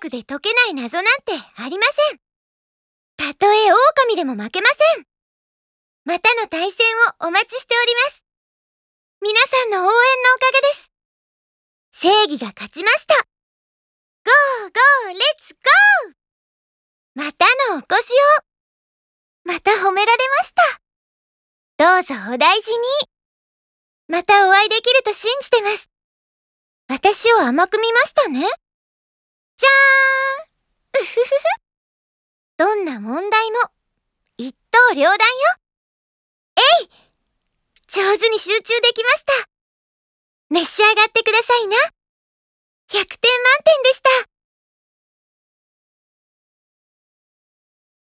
学で解けない謎なんてありません。たとえ狼でも負けません。またの対戦をお待ちしております。皆さんの応援のおかげです。正義が勝ちました。ゴーゴーレッツゴー。またのお越しを。また褒められました。どうぞお大事に。またお会いできると信じてます。私を甘く見ましたね。じゃーん。うふふふ。どんな問題も一刀両断よ。えい。上手に集中できました。召し上がってくださいな。100点満点でした。